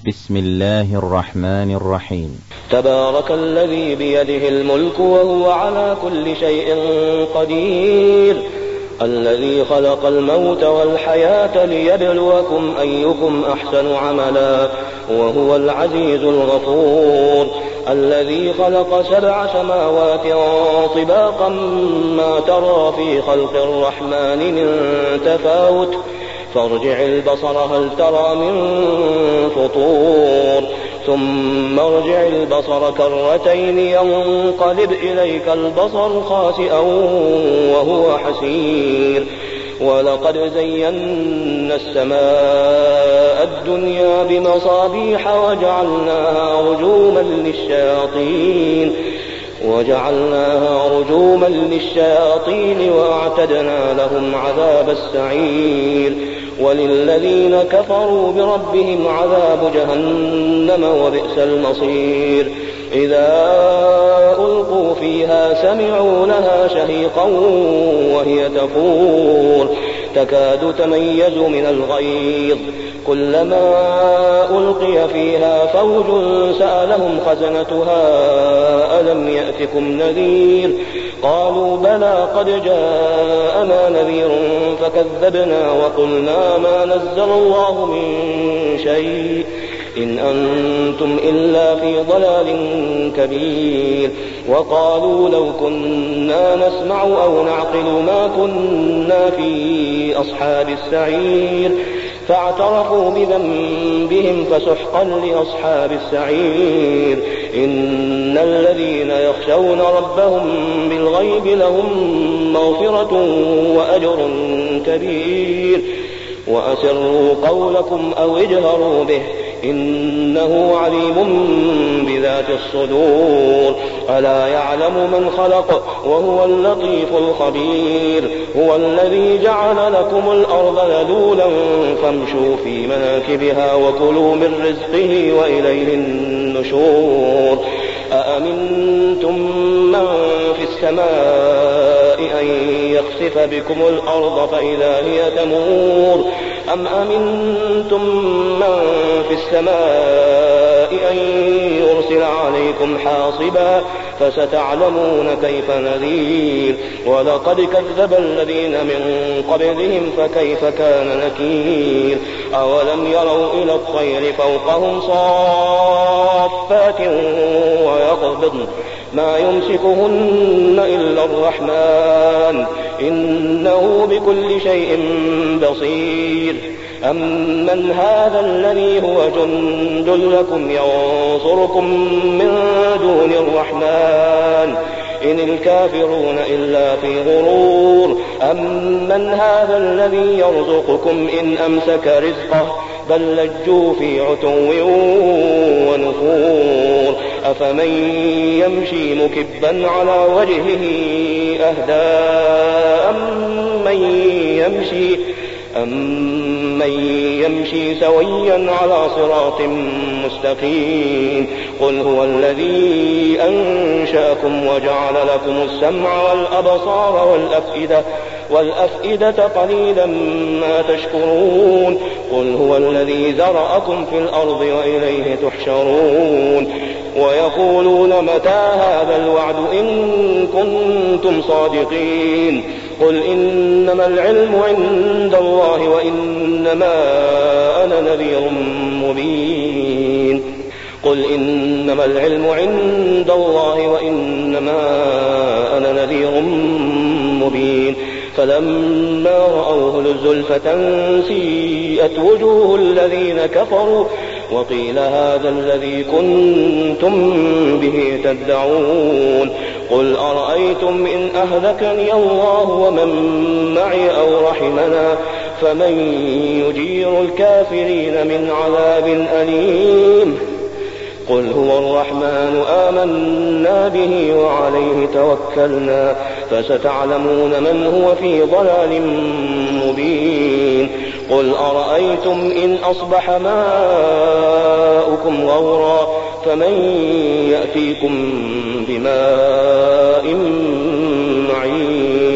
بسم الله الرحمن الرحيم. تبارك الذي بيده الملك وهو على كل شيء قدير، الذي خلق الموت والحياة ليبلوكم أيكم أحسن عملا وهو العزيز الغفور، الذي خلق 7 سماوات طباقا ما ترى في خلق الرحمن من تفاوت فارجع البصر هل ترى من فطور ثم ارجع البصر كرتين ينقلب إليك البصر خاسئا وهو حسير، ولقد زينا السماء الدنيا بمصابيح وجعلناها رجوما للشياطين وأعتدنا لهم عذاب السعير، وللذين كفروا بربهم عذاب جهنم وبئس المصير. إذا ألقوا فيها سمعوا لها شهيقا وهي تفور تكاد تميز من الغيظ، كلما ألقي فيها فوج سألهم خزنتها ألم يأتكم نذير، قالوا بلى قد جاءنا نذير فكذبنا وقلنا ما نزل الله من شيء إن أنتم إلا في ضلال كبير، وقالوا لو كنا نسمع أو نعقل ما كنا في أصحاب السعير، فاعترفوا بذنبهم فسحقا لأصحاب السعير. إن الذين يخشون ربهم بالغيب لهم مغفرة وأجر كبير، وأسروا قولكم أو اجهروا به إنه عليم بذات الصدور، ألا يعلم من خلق وهو اللطيف الخبير. هو الذي جعل لكم الأرض ذلولا فامشوا في مناكبها وكلوا من رزقه وإليه النشور. أأمنتم من في السماء أن يخسف بكم الأرض فإذا هي تمور، أم أمنتم من في السماء أن يرسل عليكم حاصبا فستعلمون كيف نذير. ولقد كذب الذين من قبلهم فكيف كان نكير. أولم يروا إلى الطير فوقهم صافات ويقبضن ما يمسكهن إلا الرحمن إنه بكل شيء بصير. أمن هذا الذي هو جند لكم ينصركم من دون الرحمن إن الكافرون إلا في غرور. أمن هذا الذي يرزقكم إن أمسك رزقه بل لجوا في عتو ونفور. أفمن يمشي مكبا على وجهه أهدى أمن يمشي سويا على صراط مستقيم. قل هو الذي أنشأكم وجعل لكم السمع والأبصار والأفئدة قليلا ما تشكرون. قل هو الذي ذرأكم في الأرض وإليه تحشرون. ويقولون متى هذا الوعد إن كنتم صادقين. قل إنما العلم عند الله وإنما أنا نذير مبين. قل إنما العلم عند الله وإنما أنا نذير مبين. فلما رأوه زلفة سيئت وجوه الذين كفروا وقيل هذا الذي كنتم به تدعون. قل أرأيتم إن أهلكني الله ومن معي أو رحمنا فمن يجير الكافرين من عذاب أليم. قل هو الرحمن آمنا به وعليه توكلنا فستعلمون من هو في ضلال مبين. قل أرأيتم إن أصبح ماؤكم غورا فمن يأتيكم بماء معين.